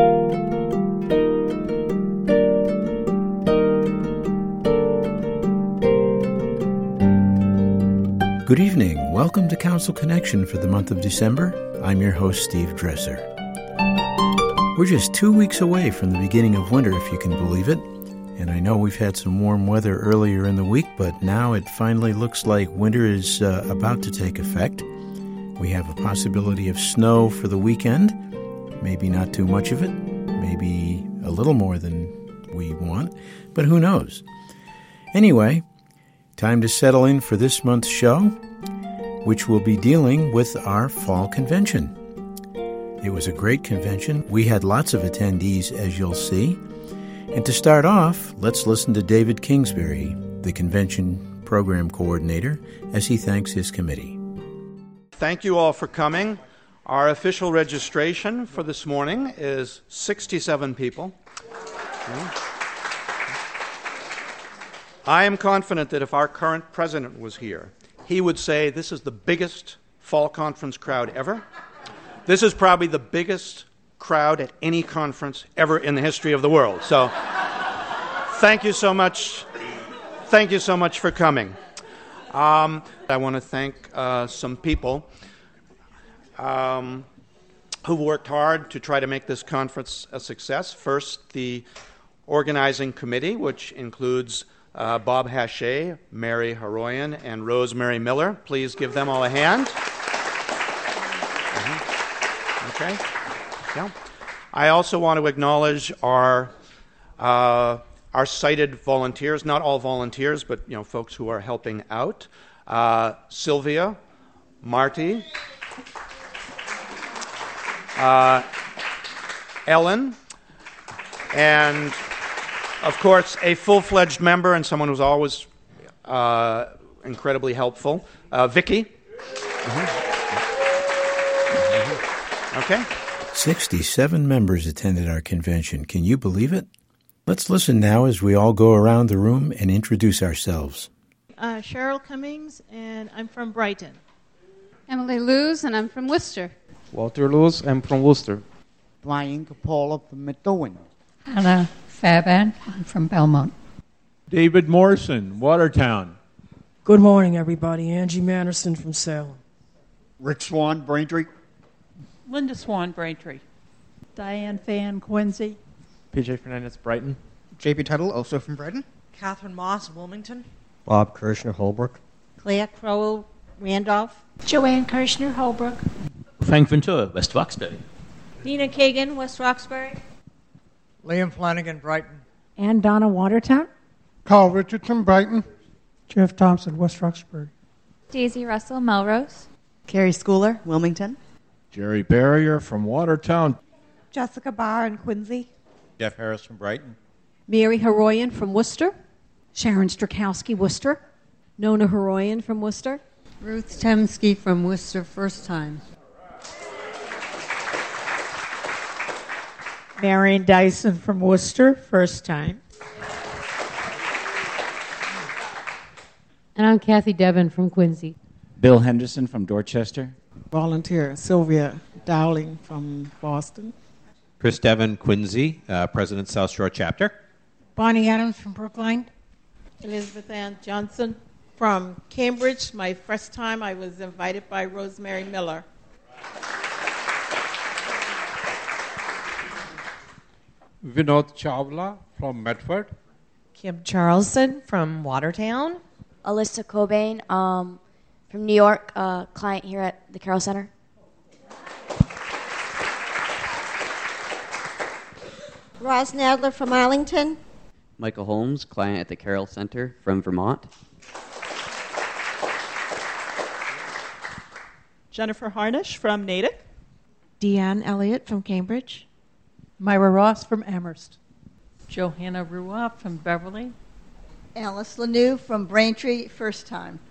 Good evening. Welcome to Council Connection for the month of December. I'm your host, Steve Dresser. We're just 2 weeks away from the beginning of winter, if you can believe it. And I know we've had some warm weather earlier in the week, but now it finally looks like winter is about to take effect. We have a possibility of snow for the weekend. Maybe not too much of it. Maybe a little more than we want. But who knows? Anyway, time to settle in for this month's show, which will be dealing with our fall convention. It was a great convention. We had lots of attendees, as you'll see. And to start off, let's listen to David Kingsbury, the convention program coordinator, as he thanks his committee. Thank you all for coming. Our official registration for this morning is 67 people. I am confident that if our current president was here, he would say this is the biggest fall conference crowd ever. This is probably the biggest crowd at any conference ever in the history of the world. So thank you so much. Thank you so much for coming. I want to thank some people who worked hard to try to make this conference a success. First, the organizing committee, which includes Bob Haché, Mary Haroyan, and Rosemary Miller. Please give them all a hand. Okay. Yeah. I also want to acknowledge our cited volunteers, not all volunteers, but folks who are helping out. Sylvia, Marty, Ellen, and of course, a full-fledged member and someone who's always incredibly helpful, Vicki. Okay. 67 members attended our convention. Can you believe it? Let's listen now as we all go around the room and introduce ourselves. Cheryl Cummings, and I'm from Brighton. Emily Lewis, and I'm from Worcester. Walter Lewis, I'm from Worcester. Brian Capola from Methuen. Anna Fairbairn, I'm from Belmont. David Morrison, Watertown. Good morning, everybody. Angie Manderson from Salem. Rick Swan, Braintree. Linda Swan, Braintree. Diane Fan, Quincy. PJ Fernandez, Brighton. JP Tuttle, also from Brighton. Catherine Moss, Wilmington. Bob Kirshner, Holbrook. Claire Crowell, Randolph. Joanne Kirshner, Holbrook. Frank Ventura, West Roxbury. Nina Kagan, West Roxbury. Liam Flanagan, Brighton. Ann Donna, Watertown. Carl Richardson, Brighton. Jeff Thompson, West Roxbury. Daisy Russell, Melrose. Carrie Schooler, Wilmington. Jerry Barrier from Watertown. Jessica Barr in Quincy. Jeff Harris from Brighton. Mary Haroyan from Worcester. Sharon Strakowski, Worcester. Nona Haroyan from Worcester. Ruth Temsky from Worcester, first time. Marion Dyson from Worcester, first time. And I'm Kathy Devon from Quincy. Bill Henderson from Dorchester. Volunteer Sylvia Dowling from Boston. Chris Devon, Quincy, President South Shore Chapter. Bonnie Adams from Brookline. Elizabeth Ann Johnson from Cambridge. My first time I was invited by Rosemary Miller. Vinod Chawla from Medford. Kim Charleston from Watertown. Alyssa Cobain from New York, client here at the Carroll Center. Roz Nadler from Arlington. Michael Holmes, client at the Carroll Center from Vermont. Jennifer Harnish from Natick. Deanne Elliott from Cambridge. Myra Ross from Amherst. Johanna Ruoff from Beverly. Alice Lanou from Braintree, first time.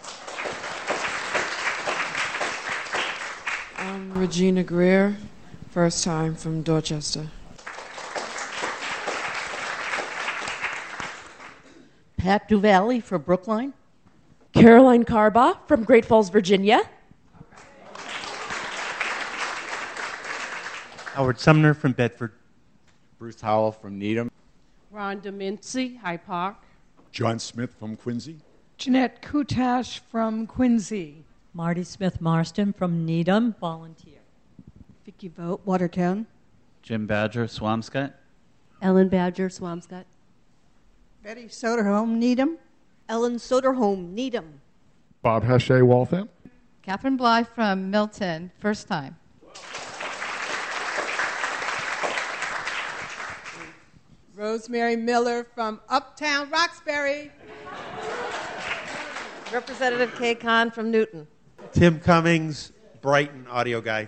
Regina Greer, first time from Dorchester. Pat Duvalli from Brookline. Caroline Carbaugh from Great Falls, Virginia. Howard Sumner from Bedford. Bruce Howell from Needham. Rhonda Mincy, Hyde Park. John Smith from Quincy. Jeanette Kutash from Quincy. Marty Smith Marston from Needham, volunteer. Vicky Vogt, Watertown. Jim Badger, Swampscott. Ellen Badger, Swampscott. Betty Soderholm, Needham. Ellen Soderholm, Needham. Bob Heshe, Waltham. Catherine Bly from Milton, first time. Rosemary Miller from Uptown Roxbury. Representative Kay Kahn from Newton. Tim Cummings, Brighton, audio guy.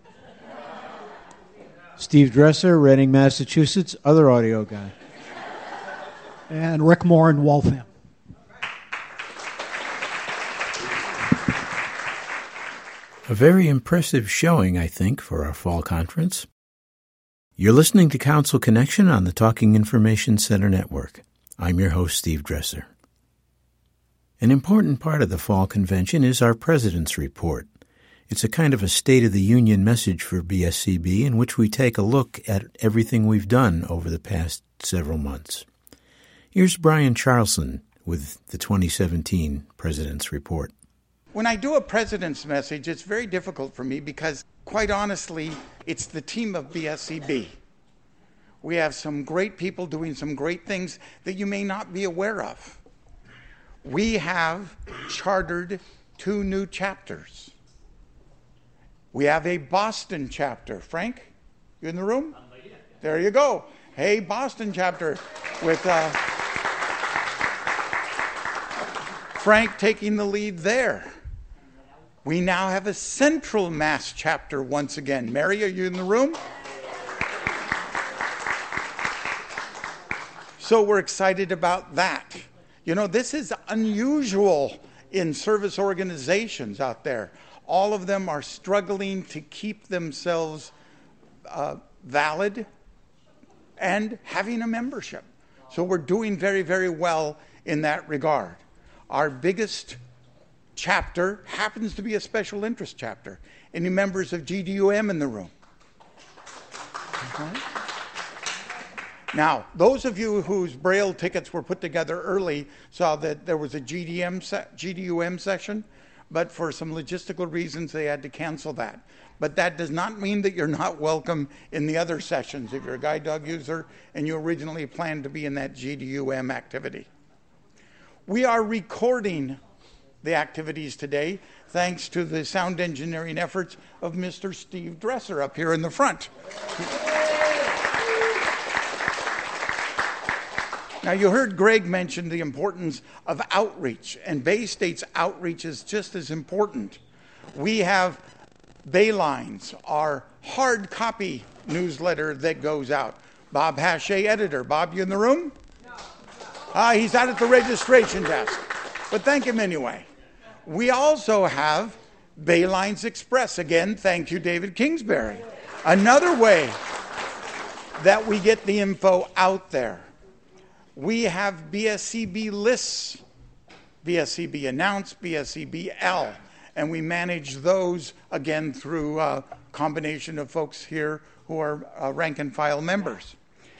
Steve Dresser, Reading, Massachusetts, other audio guy. And Rick Moore in Waltham. A very impressive showing, I think, for our fall conference. You're listening to Council Connection on the Talking Information Center Network. I'm your host, Steve Dresser. An important part of the fall convention is our President's Report. It's a kind of a State of the Union message for BSCB in which we take a look at everything we've done over the past several months. Here's Brian Charlson with the 2017 President's Report. When I do a president's message, it's very difficult for me because, quite honestly, it's the team of BSCB. We have some great people doing some great things that you may not be aware of. We have chartered 2 new chapters. We have a Boston chapter. Frank, you in the room? There you go. Hey, Boston chapter with Frank taking the lead there. We now have a Central Mass chapter once again. Mary, are you in the room? So we're excited about that. You know, this is unusual in service organizations out there. All of them are struggling to keep themselves valid and having a membership. So we're doing very, very well in that regard. Our biggest chapter happens to be a special interest chapter. Any members of GDUM in the room? Okay. Now, those of you whose Braille tickets were put together early saw that there was a GDUM session, but for some logistical reasons they had to cancel that. But that does not mean that you're not welcome in the other sessions if you're a guide dog user and you originally planned to be in that GDUM activity. We are recording the activities today thanks to the sound engineering efforts of Mr. Steve Dresser up here in the front. Now, you heard Greg mention the importance of outreach, and Bay State's outreach is just as important. We have Baylines, our hard copy newsletter that goes out. Bob Heshe, editor. Bob, you in the room? No. He's out at the registration desk, but thank him anyway. We also have Baylines Express. Again, thank you, David Kingsbury. Another way that we get the info out there. We have BSCB lists, BSCB Announce, BSCB L, and we manage those, again, through a combination of folks here who are rank and file members.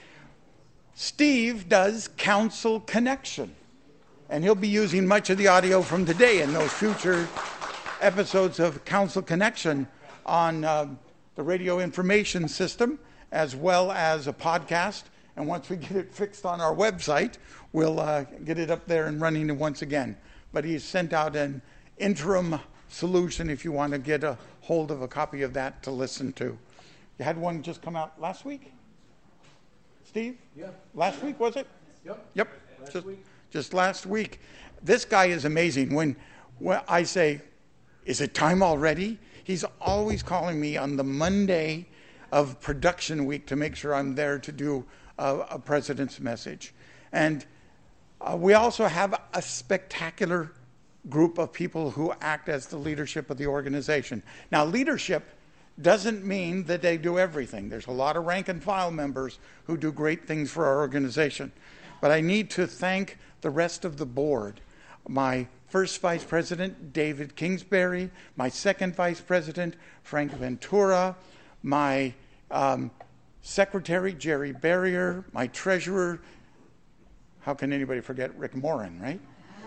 Steve does Council Connection, and he'll be using much of the audio from today in those future episodes of Council Connection on the radio information system, as well as a podcast. And once we get it fixed on our website, we'll get it up there and running once again. But he's sent out an interim solution if you want to get a hold of a copy of that to listen to. You had one just come out last week? Steve? Yeah. Last week, was it? Yep. Just last week. This guy is amazing. When I say, is it time already? He's always calling me on the Monday of production week to make sure I'm there to do a president's message. And we also have a spectacular group of people who act as the leadership of the organization. Now, leadership doesn't mean that they do everything. There's a lot of rank and file members who do great things for our organization. But I need to thank the rest of the board. My first vice president, David Kingsbury, my second vice president, Frank Ventura, my Secretary Jerry Barrier, my treasurer. How can anybody forget Rick Morin, right?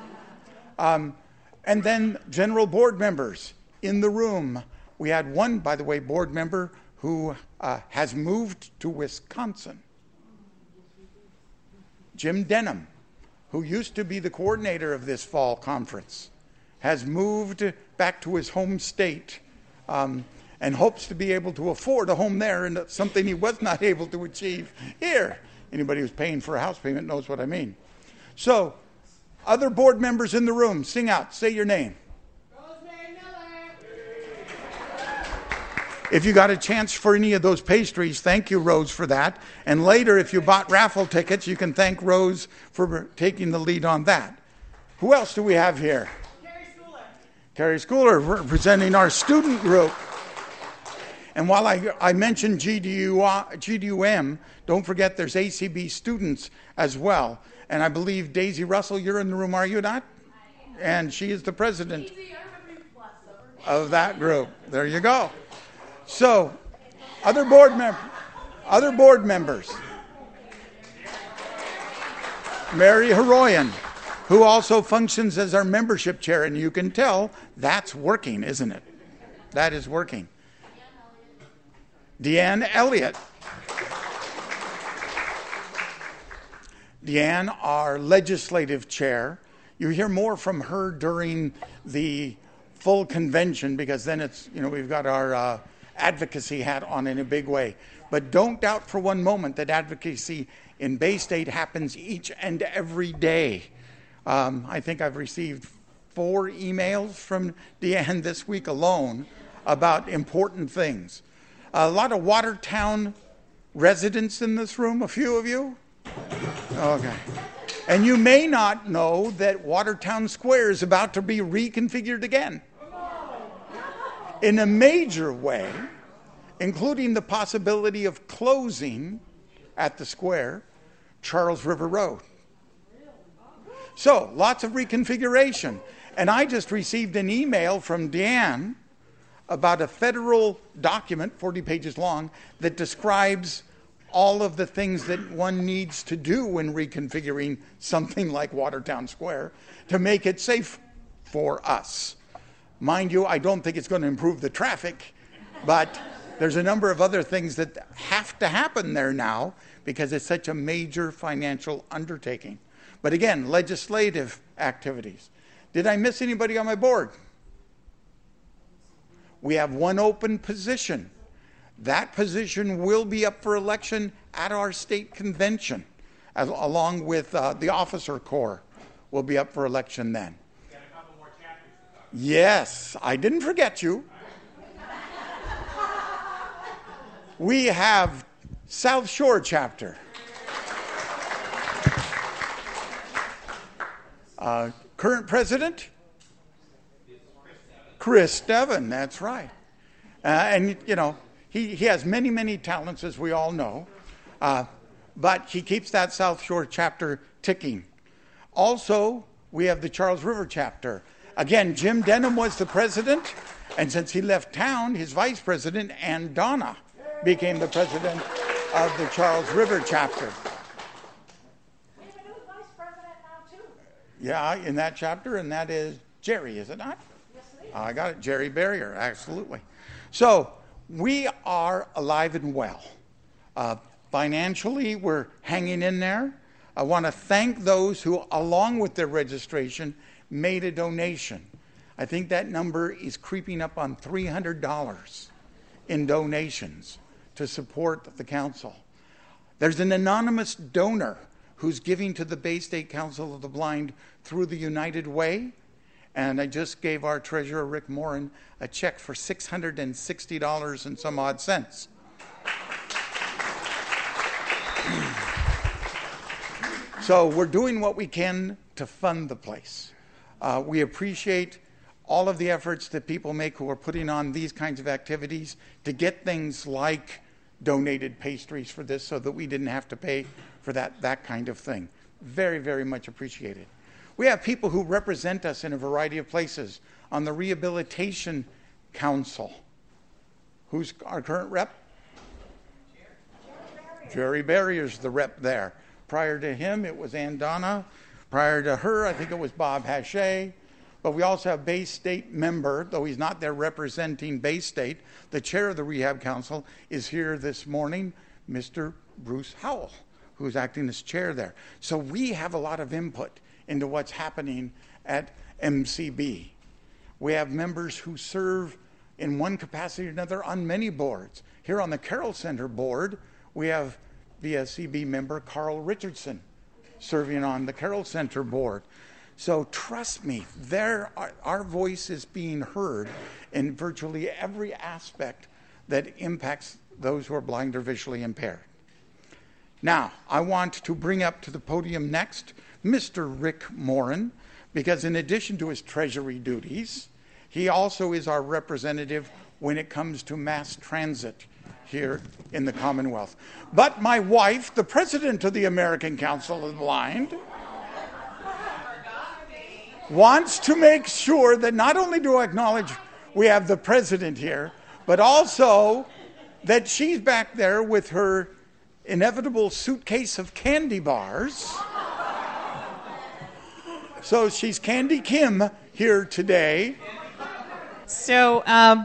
And then general board members in the room. We had one, by the way, board member who has moved to Wisconsin. Jim Denham, who used to be the coordinator of this fall conference, has moved back to his home state and hopes to be able to afford a home there, and that's something he was not able to achieve here. Anybody who's paying for a house payment knows what I mean. So, other board members in the room, sing out, say your name. If you got a chance for any of those pastries, thank you, Rose, for that. And later, if you bought raffle tickets, you can thank Rose for taking the lead on that. Who else do we have here? Carrie Schooler, representing our student group. And while I mentioned GDUM, don't forget there's ACB students as well. And I believe Daisy Russell, you're in the room, are you not? And she is the president of that group. There you go. So, other board members. Mary Heroyan, who also functions as our membership chair, and you can tell that's working, isn't it? That is working. Deanne Elliott. Deanne, our legislative chair. You hear more from her during the full convention because then it's, we've got our advocacy hat on in a big way. But don't doubt for one moment that advocacy in Bay State happens each and every day. I think I've received 4 emails from Deanne this week alone about important things. A lot of Watertown residents in this room, a few of you? Okay. And you may not know that Watertown Square is about to be reconfigured again in a major way, including the possibility of closing at the square Charles River Road. So, lots of reconfiguration. And I just received an email from Deanne about a federal document, 40 pages long, that describes all of the things that one needs to do when reconfiguring something like Watertown Square to make it safe for us. Mind you, I don't think it's going to improve the traffic, but there's a number of other things that have to happen there now because it's such a major financial undertaking. But again, legislative activities. Did I miss anybody on my board? We have one open position. That position will be up for election at our state convention, along with the officer corps will be up for election then. Got a couple more chapters to talk. Yes, I didn't forget you. We have South Shore chapter. Current president? Chris Devon, that's right. And, he has many, many talents, as we all know. But he keeps that South Shore chapter ticking. Also, we have the Charles River chapter. Again, Jim Denham was the president. And since he left town, his vice president, Ann Donna, became the president of the Charles River chapter. Yeah, in that chapter, and that is Jerry, is it not? Yes, it is. I got it, Jerry Barrier, absolutely. So, we are alive and well. Financially, we're hanging in there. I want to thank those who, along with their registration, made a donation. I think that number is creeping up on $300 in donations to support the council. There's an anonymous donor who's giving to the Bay State Council of the Blind through the United Way. And I just gave our treasurer, Rick Morin, a check for $660 and some odd cents. So we're doing what we can to fund the place. We appreciate all of the efforts that people make who are putting on these kinds of activities to get things like donated pastries for this so that we didn't have to pay for that kind of thing. Very, very much appreciated. We have people who represent us in a variety of places on the Rehabilitation Council. Who's our current rep? Jerry Barrier's the rep there. Prior to him, it was Ann Donna. Prior to her, I think it was Bob Hache. But we also have Bay State member, though he's not there representing Bay State. The chair of the Rehab Council is here this morning, Mr. Bruce Howell, who's acting as chair there. So we have a lot of input into what's happening at MCB. We have members who serve in one capacity or another on many boards. Here on the Carroll Center board, we have BSCB member Carl Richardson serving on the Carroll Center board. So trust me, our voice is being heard in virtually every aspect that impacts those who are blind or visually impaired. Now, I want to bring up to the podium next Mr. Rick Morin, because in addition to his treasury duties, he also is our representative when it comes to mass transit here in the Commonwealth. But my wife, the president of the American Council of the Blind, wants to make sure that not only do I acknowledge we have the president here, but also that she's back there with her inevitable suitcase of candy bars. So she's Candy Kim here today. So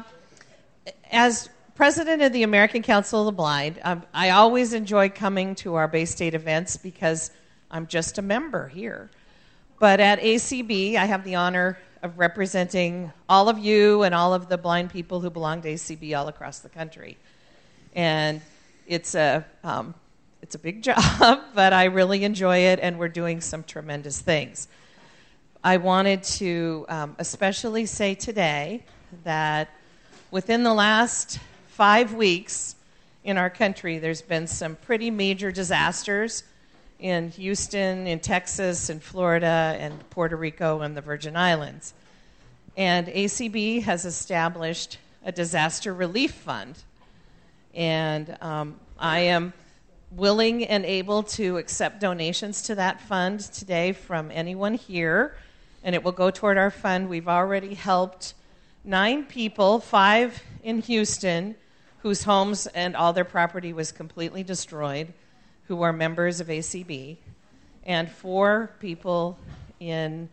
as president of the American Council of the Blind, I always enjoy coming to our Bay State events because I'm just a member here. But at ACB, I have the honor of representing all of you and all of the blind people who belong to ACB all across the country. And it's a big job, but I really enjoy it, and we're doing some tremendous things. I wanted to especially say today that within the last 5 weeks in our country, there's been some pretty major disasters in Houston, in Texas, in Florida, and Puerto Rico, and the Virgin Islands. And ACB has established a disaster relief fund. And I am willing and able to accept donations to that fund today from anyone here, and it will go toward our fund. We've already helped 9 people, 5 in Houston, whose homes and all their property was completely destroyed, who are members of ACB, and 4 people in,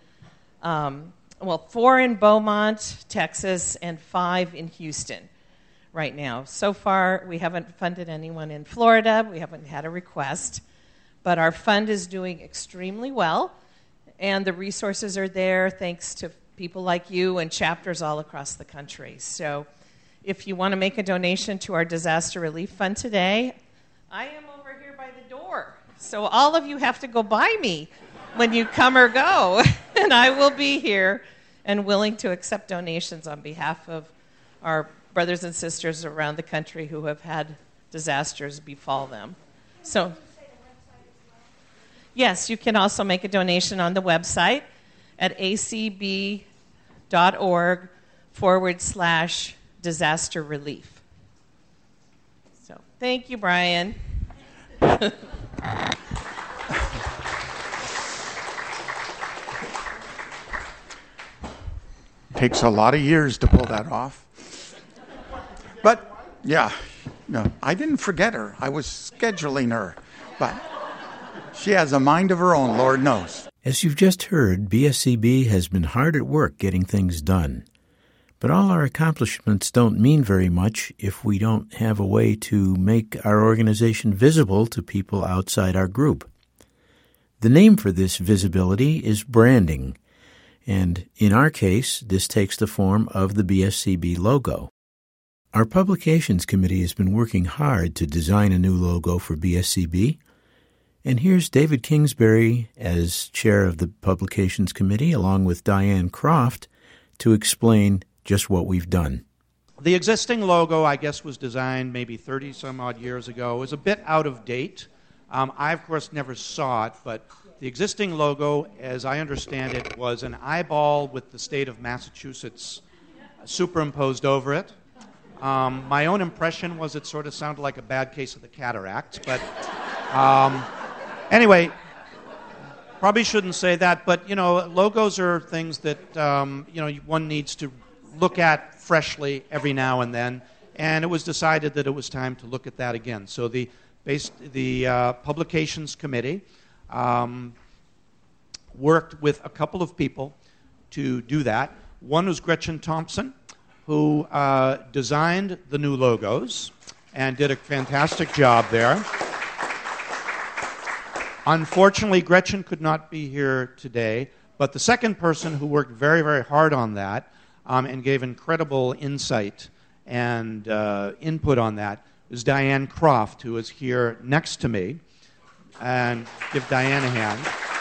4 in Beaumont, Texas, and 5 in Houston right now. So far, we haven't funded anyone in Florida. We haven't had a request, but our fund is doing extremely well, and the resources are there thanks to people like you and chapters all across the country. So if you want to make a donation to our disaster relief fund today, I am over here by the door. So all of you have to go by me when you come or go, and I will be here and willing to accept donations on behalf of our brothers and sisters around the country who have had disasters befall them. So, yes, you can also make a donation on the website at acb.org/disaster relief. So, thank you, Brian. Takes a lot of years to pull that off. But, yeah, no, I didn't forget her. I was scheduling her. But she has a mind of her own, Lord knows. As you've just heard, BSCB has been hard at work getting things done. But all our accomplishments don't mean very much if we don't have a way to make our organization visible to people outside our group. The name for this visibility is branding, and in our case, this takes the form of the BSCB logo. Our Publications Committee has been working hard to design a new logo for BSCB, and here's David Kingsbury as chair of the Publications Committee, along with Diane Croft, to explain just what we've done. The existing logo, I guess, was designed maybe 30-some-odd years ago. It was a bit out of date. I, of course, never saw it, but the existing logo, as I understand it, was an eyeball with the state of Massachusetts superimposed over it. My own impression was it sort of sounded like a bad case of the cataracts, but anyway, probably shouldn't say that, but, logos are things that, one needs to look at freshly every now and then, and it was decided that it was time to look at that again. So the Publications Committee worked with a couple of people to do that. One was Gretchen Thompson, who designed the new logos and did a fantastic job there. Unfortunately, Gretchen could not be here today, but the second person who worked very, very hard on that and gave incredible insight and input on that was Diane Croft, who is here next to me. And give Diane a hand.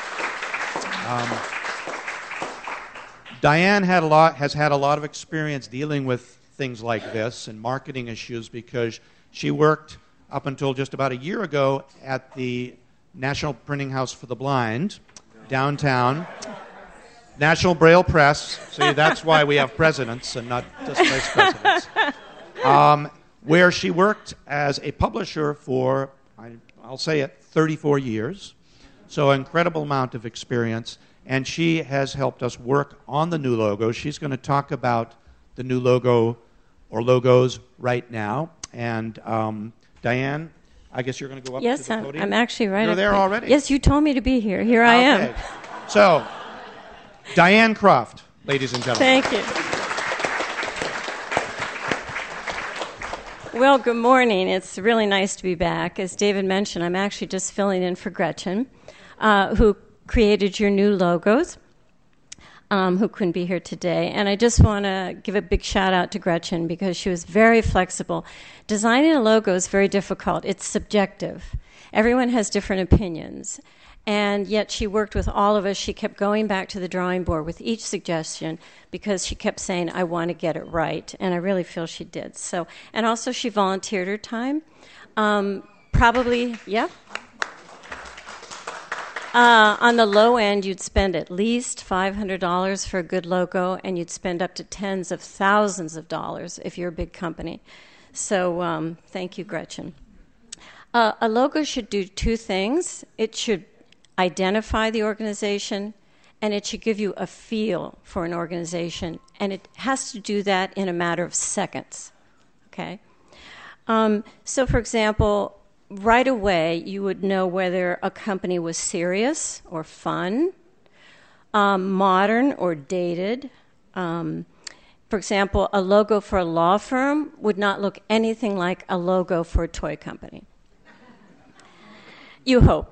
Diane has had a lot of experience dealing with things like this and marketing issues because she worked up until just about a year ago at the National Printing House for the Blind downtown. National Braille Press. See, that's why we have presidents and not just vice presidents. Where she worked as a publisher for, I'll say it, 34 years. So an incredible amount of experience. And she has helped us work on the new logo. She's going to talk about the new logo or logos right now. And Diane, I guess you're going to go up to the podium? Yes, I'm actually right You're up there there. already? Yes, you told me to be here. Here I am. So, Diane Croft, ladies and gentlemen. Thank you. Well, good morning. It's really nice to be back. As David mentioned, I'm actually just filling in for Gretchen, who created your new logos, who couldn't be here today. And I just want to give a big shout out to Gretchen because she was very flexible. Designing a logo is very difficult. It's subjective. Everyone has different opinions. And yet she worked with all of us. She kept going back to the drawing board with each suggestion because she kept saying, I want to get it right. And I really feel she did. So, and also she volunteered her time. On the low end, you'd spend at least $500 for a good logo, and you'd spend up to tens of thousands of dollars if you're a big company. So thank you, Gretchen. A logo should do two things. It should identify the organization, and it should give you a feel for an organization, and it has to do that in a matter of seconds. Okay? So, for example, right away you would know whether a company was serious or fun, modern or dated. For example, a logo for a law firm would not look anything like a logo for a toy company. You hope.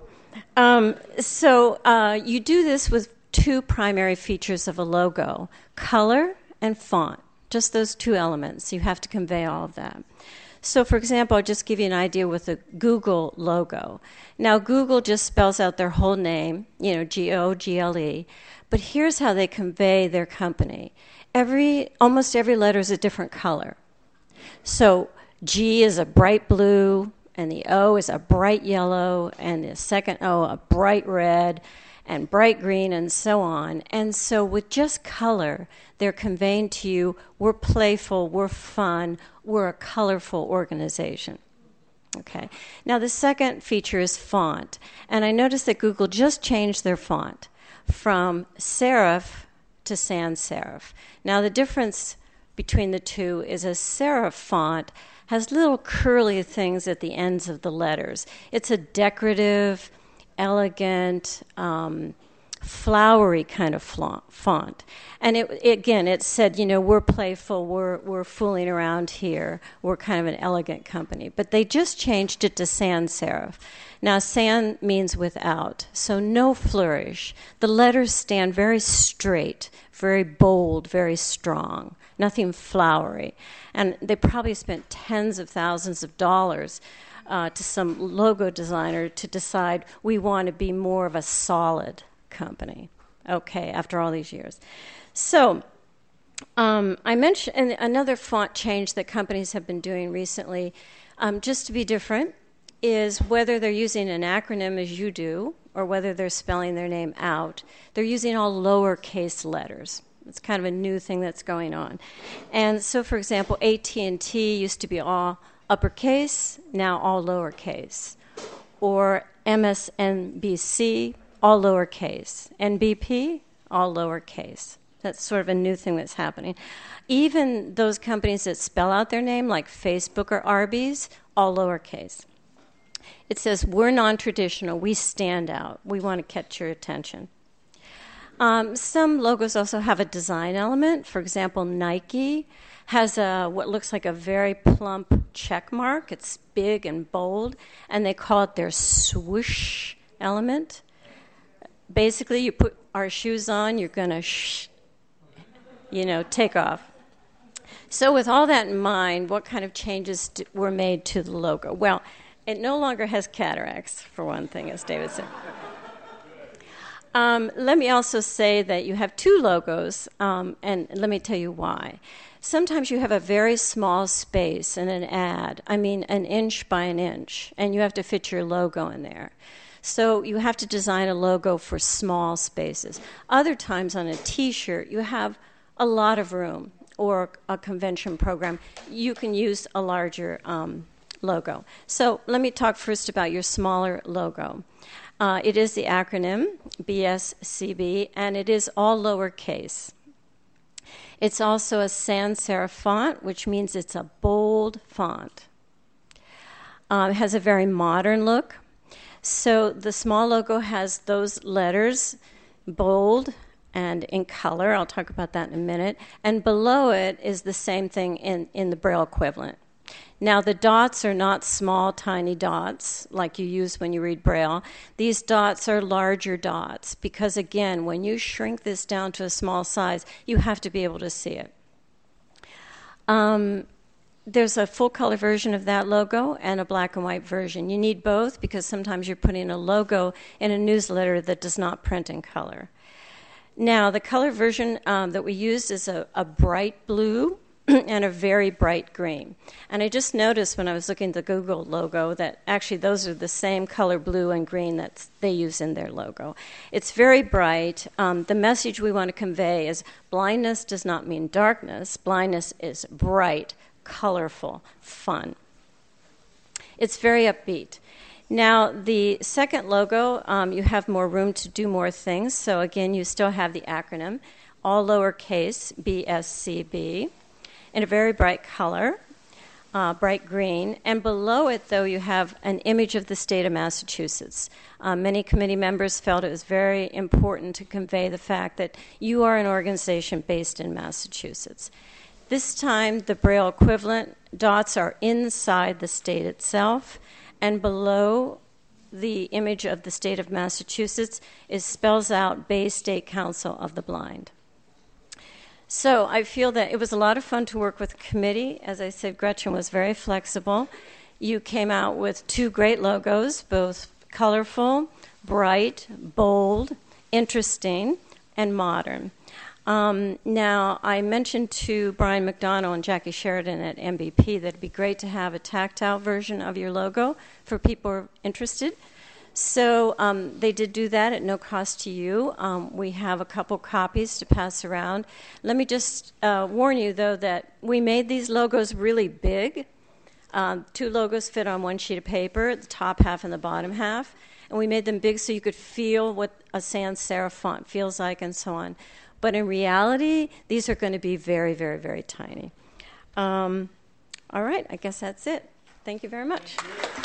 You do this with two primary features of a logo, color and font, just those two elements. You have to convey all of that. So, for example, I'll just give you an idea with the Google logo. Now, Google just spells out their whole name, Google, but here's how they convey their company. Almost every letter is a different color. So, G is a bright blue, and the O is a bright yellow, and the second O a bright red, and bright green, and so on. And so with just color, they're conveying to you, we're playful, we're fun, we're a colorful organization. Okay. Now the second feature is font. And I noticed that Google just changed their font from serif to sans serif. Now the difference between the two is a serif font has little curly things at the ends of the letters. It's a decorative, elegant, flowery kind of font. And it said, we're playful, we're fooling around here, we're kind of an elegant company. But they just changed it to sans serif. Now, sans means without, so no flourish. The letters stand very straight, very bold, very strong, nothing flowery. And they probably spent tens of thousands of dollars to some logo designer to decide we want to be more of a solid company. Okay, after all these years. So I mentioned another font change that companies have been doing recently, just to be different, is whether they're using an acronym as you do or whether they're spelling their name out. They're using all lowercase letters. It's kind of a new thing that's going on. And so, for example, AT&T used to be all uppercase, now all lowercase. Or MSNBC, all lowercase. NBP, all lowercase. That's sort of a new thing that's happening. Even those companies that spell out their name, like Facebook or Arby's, all lowercase. It says, we're non-traditional, we stand out, we want to catch your attention. Some logos also have a design element. For example, Nike has what looks like a very plump check mark. It's big and bold, and they call it their swoosh element. Basically, you put our shoes on, you're going to, take off. So with all that in mind, what kind of changes were made to the logo? Well, it no longer has cataracts, for one thing, as David said. Let me also say that you have two logos, and let me tell you why. Sometimes you have a very small space in an ad, an inch by an inch, and you have to fit your logo in there. So you have to design a logo for small spaces. Other times on a T-shirt, you have a lot of room, or a convention program, you can use a larger logo. So let me talk first about your smaller logo. It is the acronym BSCB, and it is all lowercase. It's also a sans serif font, which means it's a bold font. It has a very modern look. So the small logo has those letters, bold and in color. I'll talk about that in a minute. And below it is the same thing in the Braille equivalent. Now, the dots are not small, tiny dots like you use when you read Braille. These dots are larger dots because, again, when you shrink this down to a small size, you have to be able to see it. There's a full-color version of that logo and a black and white version. You need both because sometimes you're putting a logo in a newsletter that does not print in color. Now, the color version that we used is a bright blue and a very bright green. And I just noticed when I was looking at the Google logo that actually those are the same color blue and green that they use in their logo. It's very bright. The message we want to convey is blindness does not mean darkness. Blindness is bright, colorful, fun. It's very upbeat. Now, the second logo, you have more room to do more things. So again, you still have the acronym, all lowercase, BSCB, in a very bright color, bright green. And below it, though, you have an image of the state of Massachusetts. Many committee members felt it was very important to convey the fact that you are an organization based in Massachusetts. This time, the Braille equivalent dots are inside the state itself, and below the image of the state of Massachusetts spells out Bay State Council of the Blind. So I feel that it was a lot of fun to work with the committee. As I said, Gretchen was very flexible. You came out with two great logos, both colorful, bright, bold, interesting, and modern. Now, I mentioned to Brian McDonough and Jackie Sheridan at MVP that it'd be great to have a tactile version of your logo for people who are interested. So they did do that at no cost to you. We have a couple copies to pass around. Let me just warn you, though, that we made these logos really big. Two logos fit on one sheet of paper, the top half and the bottom half. And we made them big so you could feel what a sans serif font feels like and so on. But in reality, these are going to be very, very, very tiny. All right, I guess that's it. Thank you very much.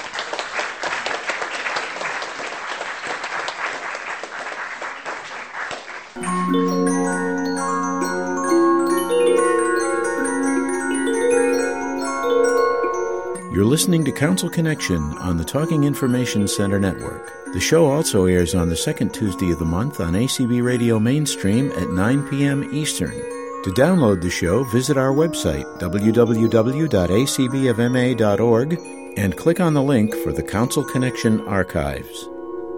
You're listening to Council Connection on the Talking Information Center Network. The show also airs on the second Tuesday of the month on ACB Radio Mainstream at 9 p.m. Eastern. To download the show, visit our website, www.acbofma.org, and click on the link for the Council Connection archives.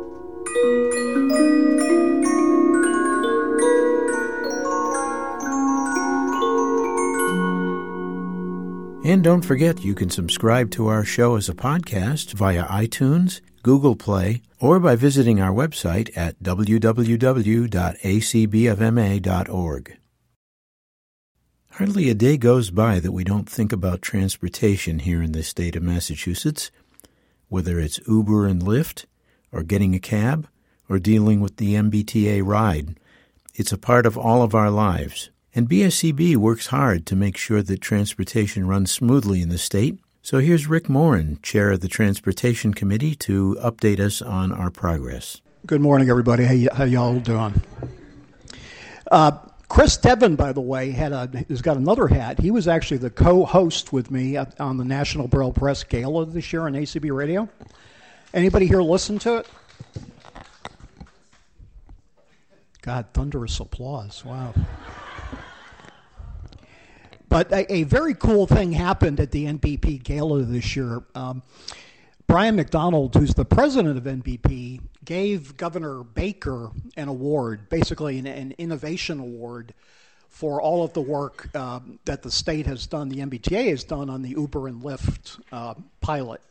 And don't forget, you can subscribe to our show as a podcast via iTunes, Google Play, or by visiting our website at www.acbofma.org. Hardly a day goes by that we don't think about transportation here in the state of Massachusetts, whether it's Uber and Lyft, or getting a cab, or dealing with the MBTA ride. It's a part of all of our lives. And BSCB works hard to make sure that transportation runs smoothly in the state, So here's Rick Morin, chair of the Transportation Committee, to update us on our progress. Good morning, everybody. How y'all doing? Chris Devon, by the way, has got another hat. He was actually the co-host with me on the National Braille Press Gala this year on ACB Radio. Anybody here listen to it? God, thunderous applause. Wow. But a very cool thing happened at the NBP Gala this year. Brian McDonald, who's the president of NBP, gave Governor Baker an award, basically an innovation award, for all of the work that the state has done, the MBTA has done on the Uber and Lyft pilot.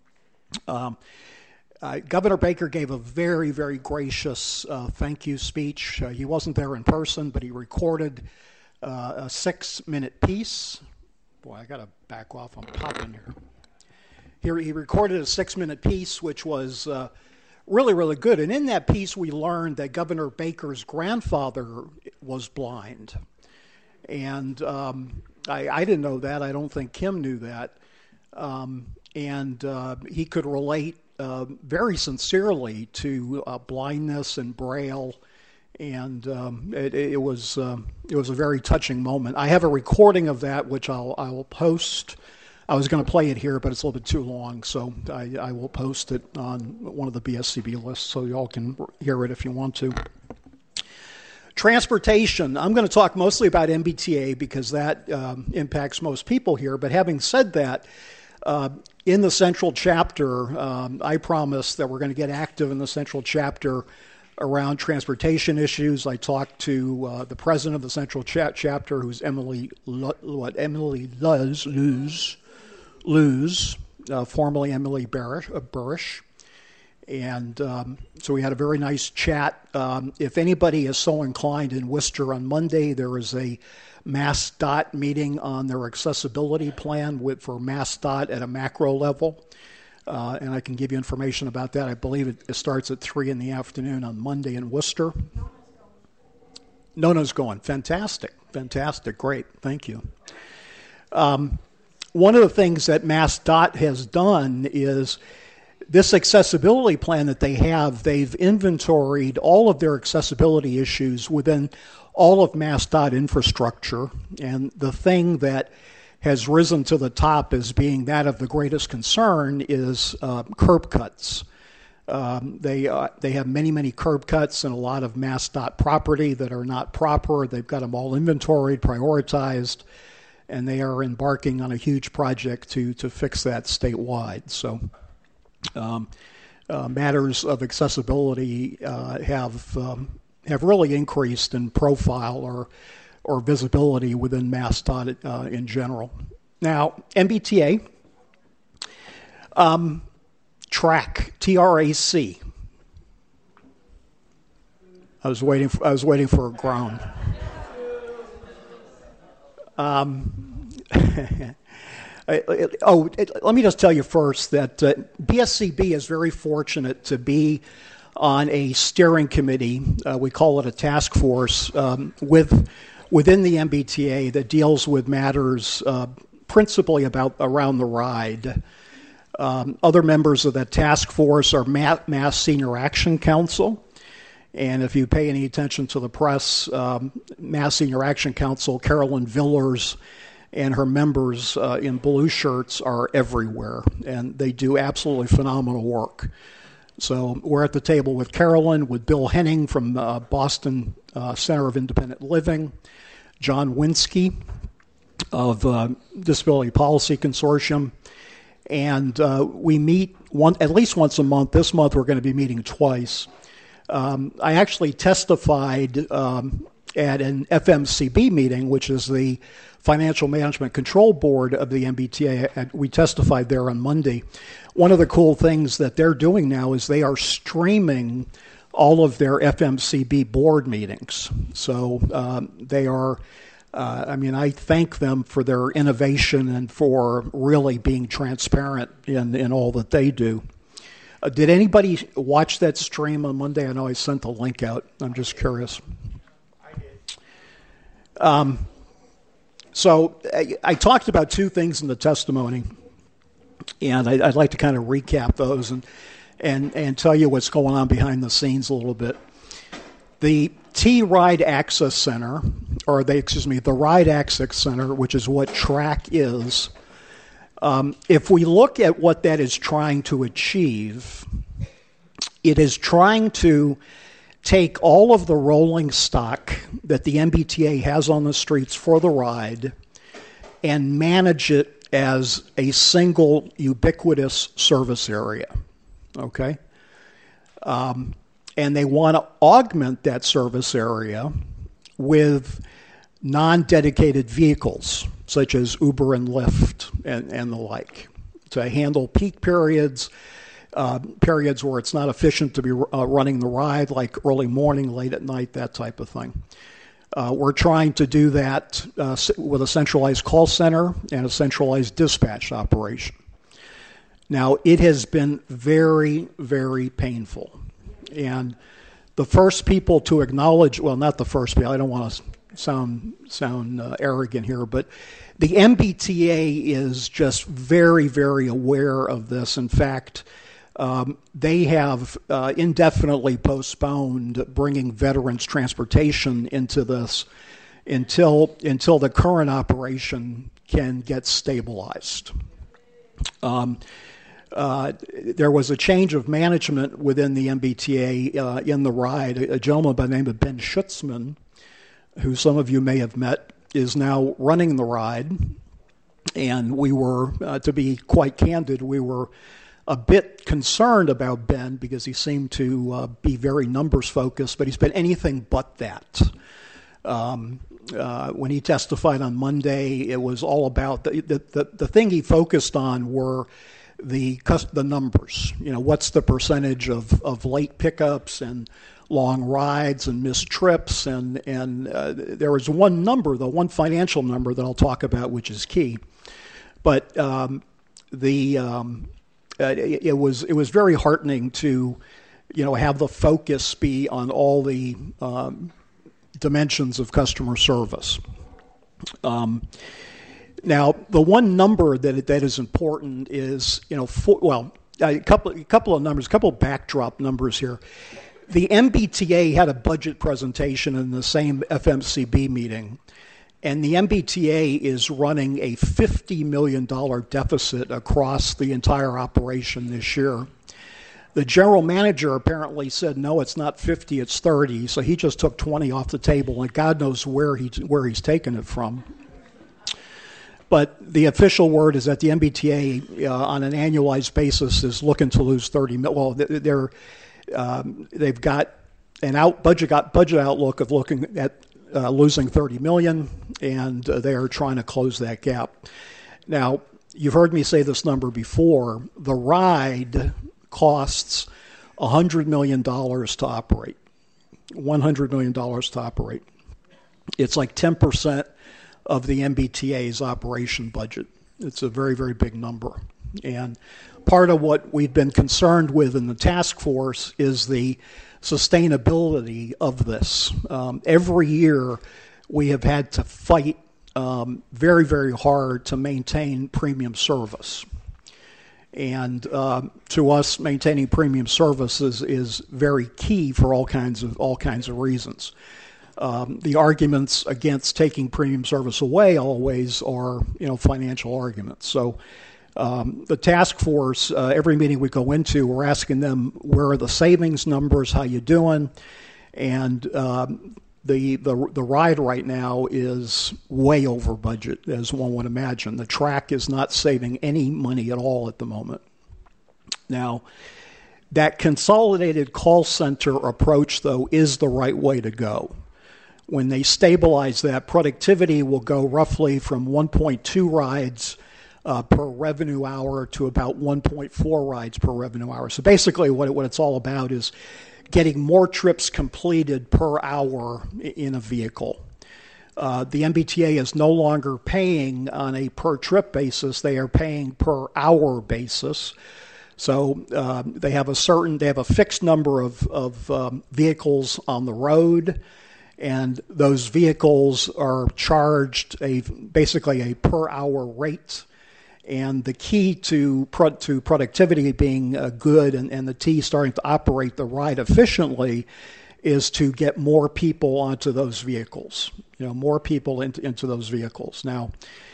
Governor Baker gave a very, very gracious thank you speech. He wasn't there in person, but he recorded a 6-minute piece. Boy, I got to back off. I'm popping here. He recorded a 6-minute piece, which was really, really good. And in that piece, we learned that Governor Baker's grandfather was blind. And I didn't know that. I don't think Kim knew that. And he could relate very sincerely to blindness and Braille. And it was a very touching moment. I have a recording of that, which I will post. I was going to play it here, but it's a little bit too long, so I will post it on one of the BSCB lists so y'all can hear it if you want to. Transportation. I'm going to talk mostly about MBTA because that impacts most people here. But having said that, in the central chapter, I promised that we're going to get active in the central chapter around transportation issues. I talked to the president of the central chapter, who's Emily Luz, formerly Emily Burish. And so we had a very nice chat. If anybody is so inclined in Worcester on Monday, there is a MassDOT meeting on their accessibility plan for MassDOT at a macro level. And I can give you information about that. I believe it starts at 3 in the afternoon on Monday in Worcester. Nona's going. Fantastic. Great. Thank you. One of the things that MassDOT has done is this accessibility plan that they have, they've inventoried all of their accessibility issues within all of MassDOT infrastructure. And the thing that has risen to the top as being that of the greatest concern is curb cuts. They have many curb cuts and a lot of MassDOT property that are not proper. They've got them all inventoried, prioritized, and they are embarking on a huge project to fix that statewide. So matters of accessibility have really increased in profile or visibility within MassDOT in general. Now, MBTA, TRAC, T-R-A-C. I was waiting for a groan. Let me just tell you first that BSCB is very fortunate to be on a steering committee. We call it a task force within the MBTA that deals with matters principally around the ride. Other members of that task force are Mass Senior Action Council. And if you pay any attention to the press, Mass Senior Action Council, Carolyn Villers, and her members in blue shirts are everywhere. And they do absolutely phenomenal work. So we're at the table with Carolyn, with Bill Henning from Boston Center of Independent Living, John Winsky of Disability Policy Consortium. And we meet at least once a month. This month we're going to be meeting twice. I actually testified at an FMCB meeting, which is the Financial Management Control Board of the MBTA. We testified there on Monday. One of the cool things that they're doing now is they are streaming all of their FMCB board meetings. So they are, I thank them for their innovation and for really being transparent in all that they do. Did anybody watch that stream on Monday? I know I sent the link out. I'm just curious. I did. So I talked about two things in the testimony. And I'd like to kind of recap those and tell you what's going on behind the scenes a little bit. The T-Ride Access Center, the Ride Access Center, which is what TRAC is, if we look at what that is trying to achieve, it is trying to take all of the rolling stock that the MBTA has on the streets for the ride and manage it as a single ubiquitous service area, okay? And they want to augment that service area with non-dedicated vehicles, such as Uber and Lyft and the like, to handle peak periods, periods where it's not efficient to be running the ride, like early morning, late at night, that type of thing. We're trying to do that with a centralized call center and a centralized dispatch operation. Now, it has been very, very painful. And the first people to acknowledge, well, not the first people, I don't want to sound arrogant here, but the MBTA is just very, very aware of this. In fact, they have indefinitely postponed bringing veterans transportation into this until the current operation can get stabilized. There was a change of management within the MBTA in the ride. A gentleman by the name of Ben Schutzman, who some of you may have met, is now running the ride. And we were, to be quite candid, we were a bit concerned about Ben because he seemed to be very numbers focused, but he's been anything but that. When he testified on Monday, it was all about the thing he focused on were the numbers. You know, what's the percentage of late pickups and long rides and missed trips, and there was one number, though, one financial number that I'll talk about, which is key. But it was very heartening to, have the focus be on all the dimensions of customer service. Now, the one number that is important is, a couple of numbers, a couple of backdrop numbers here. The MBTA had a budget presentation in the same FMCB meeting, and the MBTA is running a $50 million deficit across the entire operation this year. The general manager apparently said, no, it's not 50, it's 30, so he just took 20 off the table, and God knows where he's taken it from. But the official word is that the MBTA, on an annualized basis, is looking to lose 30 million. Well, they've got an budget outlook of looking at losing 30 million, and they are trying to close that gap. Now, you've heard me say this number before. The ride costs $100 million to operate. $100 million to operate. It's like 10% of the MBTA's operation budget. It's a very, very big number. And part of what we've been concerned with in the task force is the sustainability of this. Every year we have had to fight very, very hard to maintain premium service. And to us, maintaining premium services is very key for all kinds of reasons. The arguments against taking premium service away always are, financial arguments. So the task force, every meeting we go into, we're asking them, where are the savings numbers, how you doing? And the ride right now is way over budget, as one would imagine. The track is not saving any money at all at the moment. Now, that consolidated call center approach, though, is the right way to go. When they stabilize that, productivity will go roughly from 1.2 rides per revenue hour to about 1.4 rides per revenue hour. So basically what it's all about is getting more trips completed per hour in a vehicle. The MBTA is no longer paying on a per trip basis. They are paying per hour basis. So they have a fixed number of vehicles on the road, and those vehicles are charged basically a per hour rate. And the key to productivity being good and the T starting to operate the ride efficiently is to get more people onto those vehicles, more people into those vehicles. Now,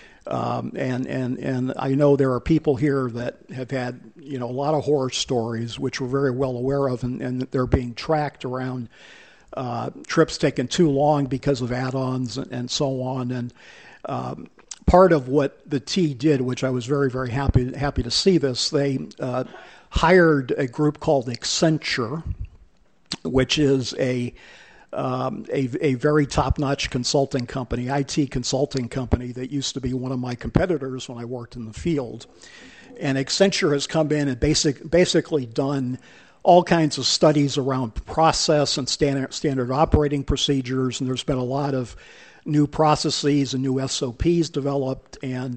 and I know there are people here that have had, a lot of horror stories, which we're very well aware of, and they're being tracked around trips taking too long because of add-ons and so on. And part of what the T did, which I was very, very happy to see this, they hired a group called Accenture, which is a very top-notch consulting company, IT consulting company that used to be one of my competitors when I worked in the field. And Accenture has come in and basically done all kinds of studies around process and standard operating procedures, and there's been a lot of new processes and new SOPs developed and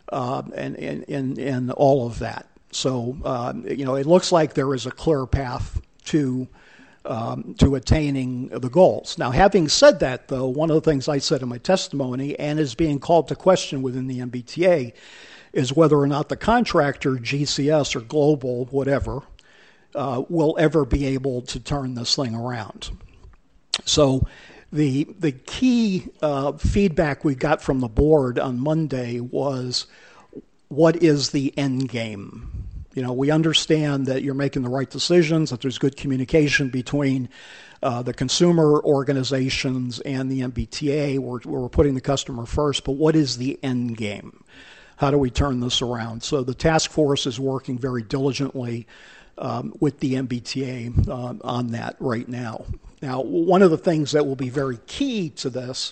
all of that. So it looks like there is a clear path to attaining the goals. Now, having said that, though, one of the things I said in my testimony and is being called to question within the MBTA is whether or not the contractor, GCS or Global, whatever, will ever be able to turn this thing around. So the key feedback we got from the board on Monday was, what is the end game? We understand that you're making the right decisions, that there's good communication between the consumer organizations and the MBTA. We're putting the customer first, but what is the end game? How do we turn this around? So the task force is working very diligently with the MBTA on that right now. Now, one of the things that will be very key to this,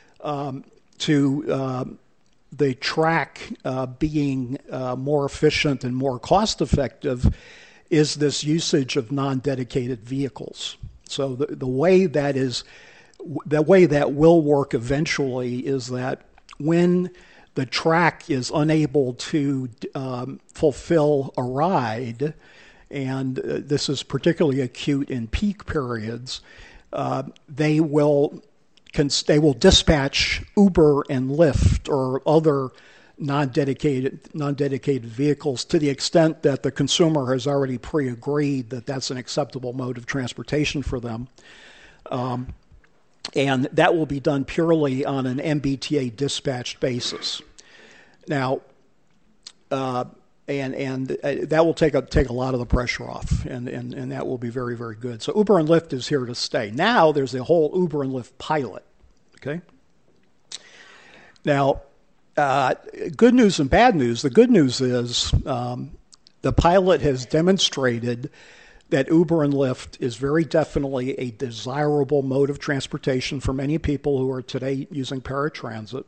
to the track being more efficient and more cost-effective, is this usage of non-dedicated vehicles. So the way that will work eventually is that when the track is unable to fulfill a ride, and this is particularly acute in peak periods, they will dispatch Uber and Lyft or other non-dedicated vehicles to the extent that the consumer has already pre-agreed that that's an acceptable mode of transportation for them. And that will be done purely on an MBTA dispatched basis. Now, and that will take a lot of the pressure off, and that will be very, very good. So Uber and Lyft is here to stay. Now there's a whole Uber and Lyft pilot, okay? Now, good news and bad news. The good news is the pilot has demonstrated that Uber and Lyft is very definitely a desirable mode of transportation for many people who are today using paratransit.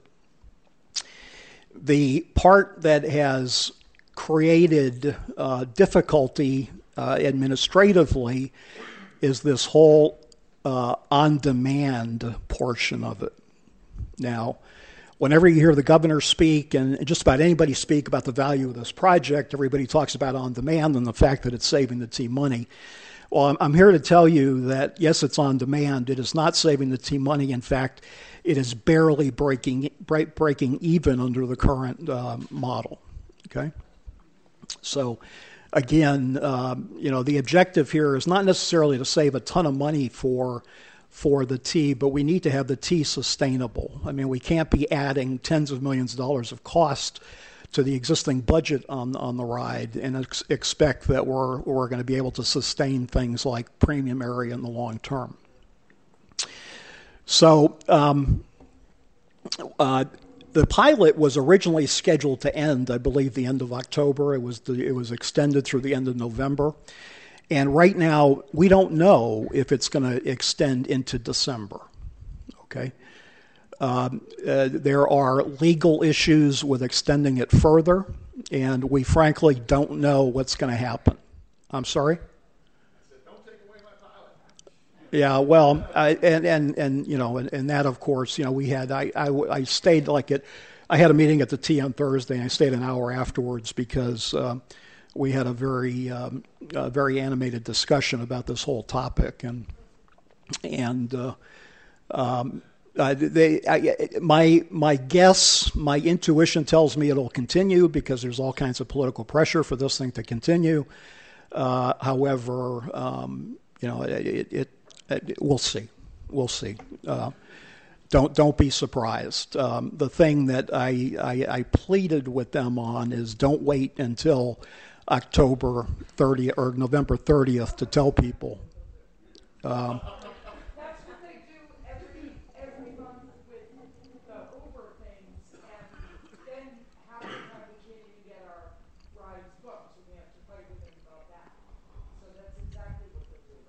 The part that has created difficulty administratively is this whole on-demand portion of it. Now, whenever you hear the governor speak and just about anybody speak about the value of this project, everybody talks about on-demand and the fact that it's saving the T money. Well, I'm here to tell you that, yes, it's on-demand. It is not saving the T money. In fact, it is barely breaking even under the current model. Okay? So, again, the objective here is not necessarily to save a ton of money for the T, but we need to have the T sustainable. I mean, we can't be adding tens of millions of dollars of cost to the existing budget on the ride and expect that we're going to be able to sustain things like premium area in the long term. So the pilot was originally scheduled to end, I believe, the end of October. It was extended through the end of November. And right now, we don't know if it's going to extend into December. Okay? There are legal issues with extending it further, and we frankly don't know what's going to happen. I'm sorry? Yeah, well, and that, of course, we had, I stayed I had a meeting at the T on Thursday, and I stayed an hour afterwards because we had a very animated discussion about this whole topic, and My guess, my intuition tells me it'll continue because there's all kinds of political pressure for this thing to continue. However, we'll see. We'll see. Don't be surprised. The thing that I pleaded with them on is don't wait until October 30th or November 30th to tell people. That's what they do every month with the Uber things, and then half the time we can't even get our rides booked, so we have to fight with them about that. So that's exactly what they're doing.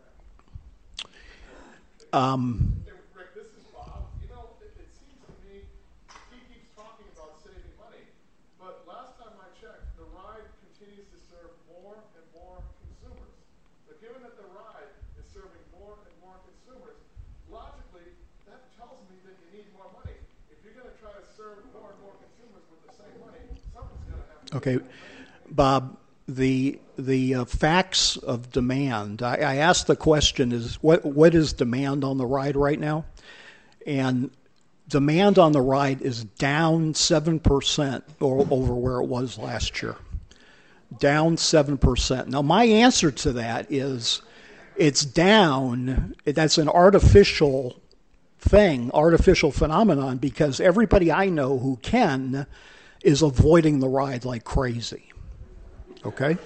Rick, this is Bob. You know, it seems to me he keeps talking about saving money, but last time I checked, the ride continues to serve more and more consumers. So given that the ride is serving more and more consumers, logically, that tells me that you need more money. If you're going to try to serve more and more consumers with the same money, something's going to have to Okay, Bob, the facts of demand. I asked the question is what is demand on the ride right now? And demand on the ride is down 7% over where it was last year. Down 7%. Now, my answer to that is it's down. That's an artificial thing, artificial phenomenon, because everybody I know who can is avoiding the ride like crazy. Okay?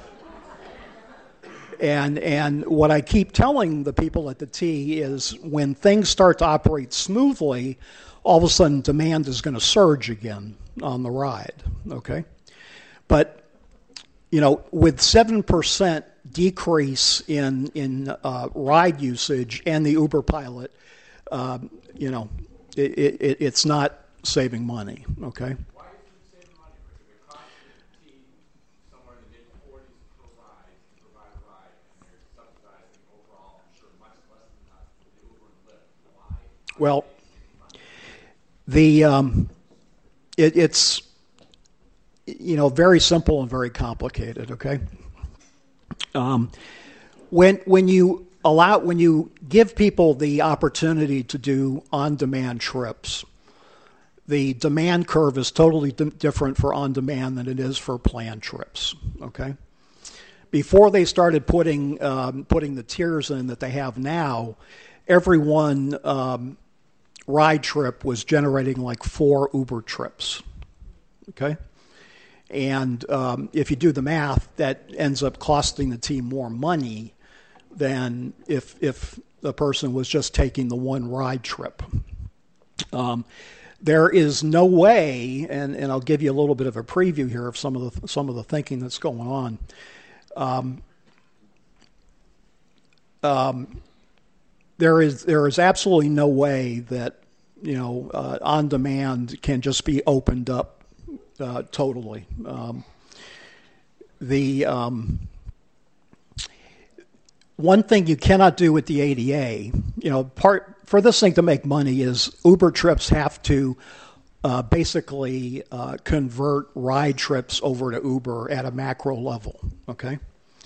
And what I keep telling the people at the T is when things start to operate smoothly, all of a sudden demand is going to surge again on the ride. Okay? But, with 7% decrease in ride usage and the Uber pilot, it's not saving money. Okay? Well, it's very simple and very complicated. Okay, when you give people the opportunity to do on-demand trips, the demand curve is totally different for on-demand than it is for planned trips. Okay, before they started putting the tiers in that they have now, everyone ride trip was generating like 4 Uber trips, okay? And if you do the math, that ends up costing the team more money than if the person was just taking the one ride trip. There is no way, and I'll give you a little bit of a preview here of some of the thinking that's going on. There is absolutely no way that on demand can just be opened up totally. One thing you cannot do with the ADA, for this thing to make money is Uber trips have to basically convert ride trips over to Uber at a macro level. Okay.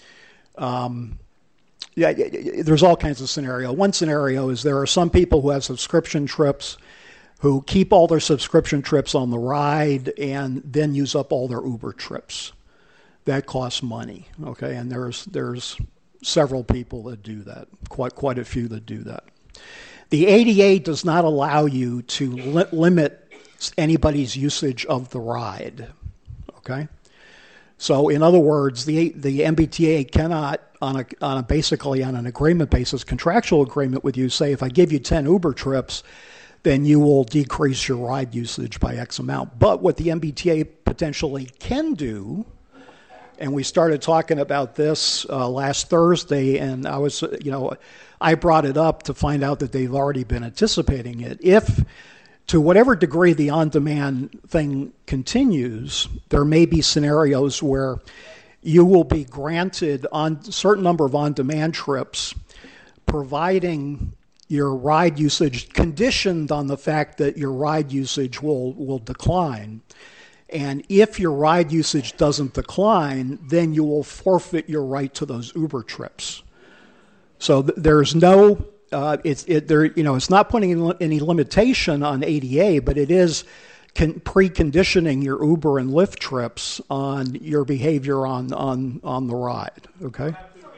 There's all kinds of scenarios. One scenario is there are some people who have subscription trips who keep all their subscription trips on the ride and then use up all their Uber trips. That costs money, okay? And there's several people that do that, quite a few that do that. The ADA does not allow you to limit anybody's usage of the ride, okay? So, in other words, the MBTA cannot, basically on an agreement basis, contractual agreement with you, say if I give you 10 Uber trips, then you will decrease your ride usage by X amount. But what the MBTA potentially can do, and we started talking about this last Thursday, and I brought it up to find out that they've already been anticipating it. If, to whatever degree the on-demand thing continues, there may be scenarios where you will be granted on a certain number of on-demand trips, providing your ride usage conditioned on the fact that your ride usage will decline. And if your ride usage doesn't decline, then you will forfeit your right to those Uber trips. So there's no It's not putting any limitation on ADA, but it is preconditioning your Uber and Lyft trips on your behavior on the ride. Okay.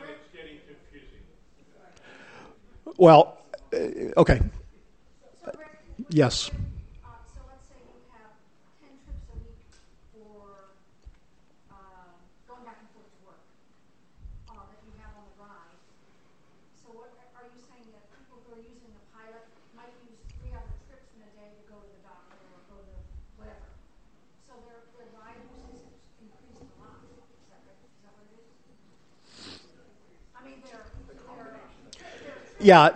Well, okay. Yes. Yeah,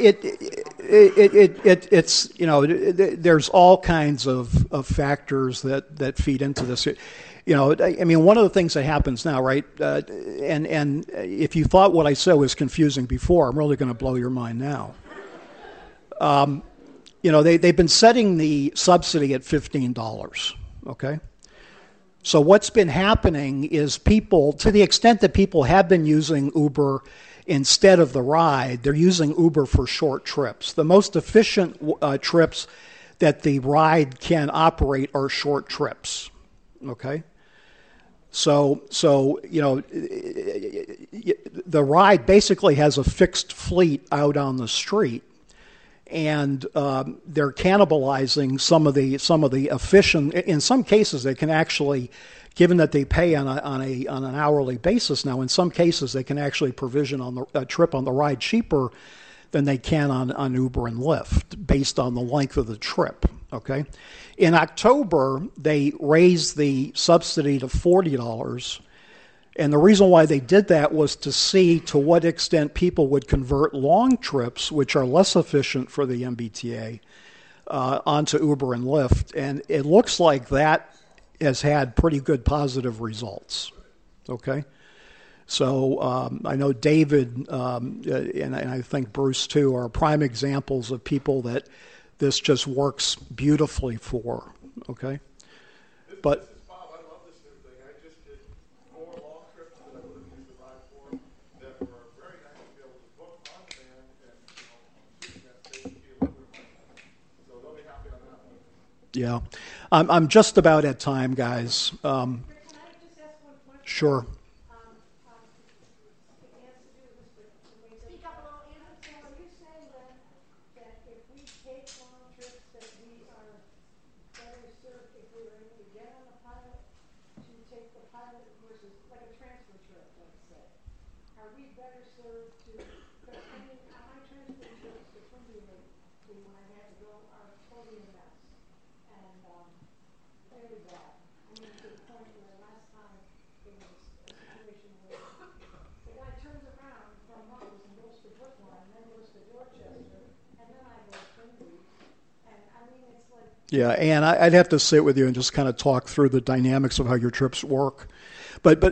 it's there's all kinds of factors that feed into this. One of the things that happens now, right? And if you thought what I said was confusing before, I'm really going to blow your mind now. They've been setting the subsidy at $15. Okay. So what's been happening is people, to the extent that people have been using Uber instead of the ride, they're using Uber for short trips. The most efficient trips that the ride can operate are short trips. Okay? So the ride basically has a fixed fleet out on the street, and they're cannibalizing some of the efficient. In some cases, they can actually, given that they pay on an hourly basis now, in some cases they can actually provision a trip on the ride cheaper than they can on Uber and Lyft based on the length of the trip. Okay, in October they raised the subsidy to $40. And the reason why they did that was to see to what extent people would convert long trips, which are less efficient for the MBTA, onto Uber and Lyft. And it looks like that has had pretty good positive results. Okay? So I know David and I think Bruce too are prime examples of people that this just works beautifully for. Okay? But yeah, I'm just about at time, guys. Sure. Yeah, and I'd have to sit with you and just kind of talk through the dynamics of how your trips work. But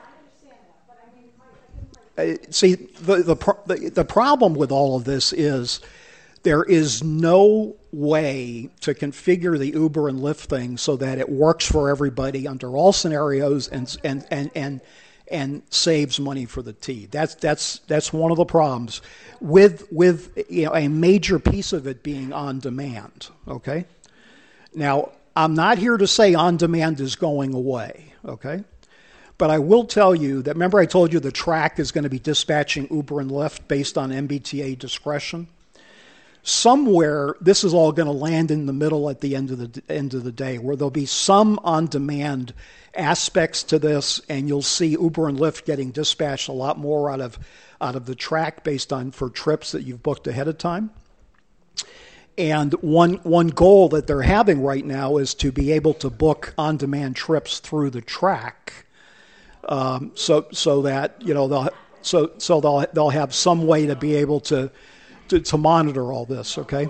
see, the problem with all of this is there is no way to configure the Uber and Lyft thing so that it works for everybody under all scenarios and saves money for the T. That's one of the problems with a major piece of it being on demand. Okay. Now, I'm not here to say on-demand is going away, okay? But I will tell you that, remember I told you the track is going to be dispatching Uber and Lyft based on MBTA discretion? Somewhere, this is all going to land in the middle at the end of the day, where there'll be some on-demand aspects to this, and you'll see Uber and Lyft getting dispatched a lot more out of the track based on for trips that you've booked ahead of time. And one goal that they're having right now is to be able to book on-demand trips through the track, so that they'll have some way to be able to monitor all this. Okay.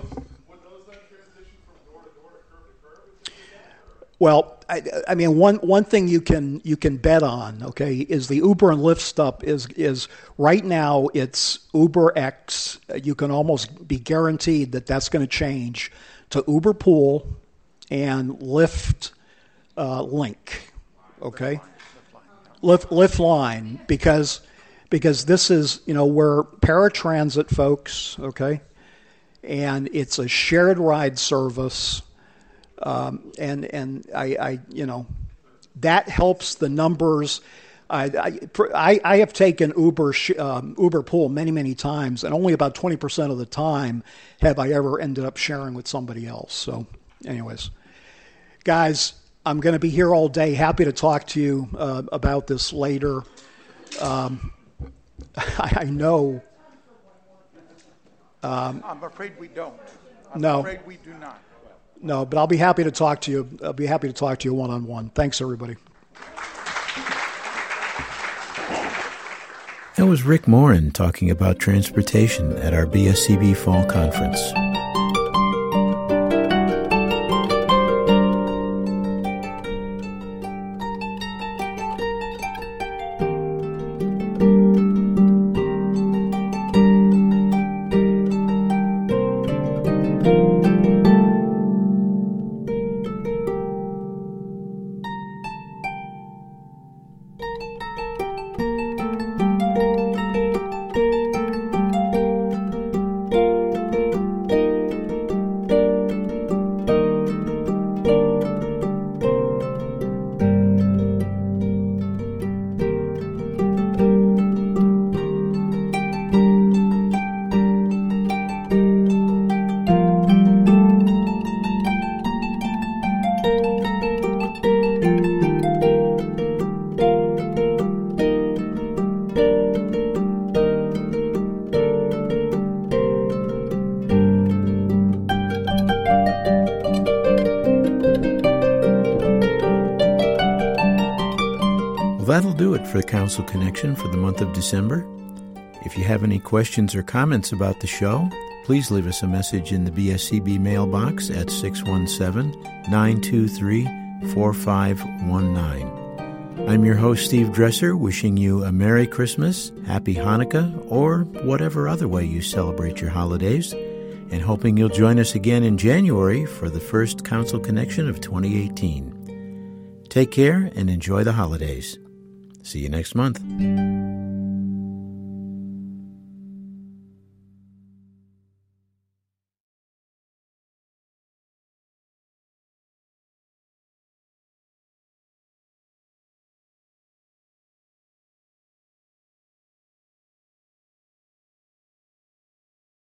Well, I mean, one thing you can bet on, okay, is the Uber and Lyft stuff is right now it's Uber X. You can almost be guaranteed that that's going to change to Uber Pool and Lyft Link, okay, Lyft Line, because because this is, we're paratransit folks, okay? And it's a shared ride service, and I that helps the numbers. I have taken Uber Pool many times, and only about 20% of the time have I ever ended up sharing with somebody else. So, anyways, guys, I'm going to be here all day. Happy to talk to you about this later. I know. I'm afraid we don't. I'm afraid we do not. No, but I'll be happy to talk to you. I'll be happy to talk to you one-on-one. Thanks, everybody. That was Rick Morin talking about transportation at our BSCB Fall Conference. That'll do it for the Council Connection for the month of December. If you have any questions or comments about the show, please leave us a message in the BSCB mailbox at 617-923-4519. I'm your host, Steve Dresser, wishing you a Merry Christmas, Happy Hanukkah, or whatever other way you celebrate your holidays, and hoping you'll join us again in January for the first Council Connection of 2018. Take care and enjoy the holidays. See you next month.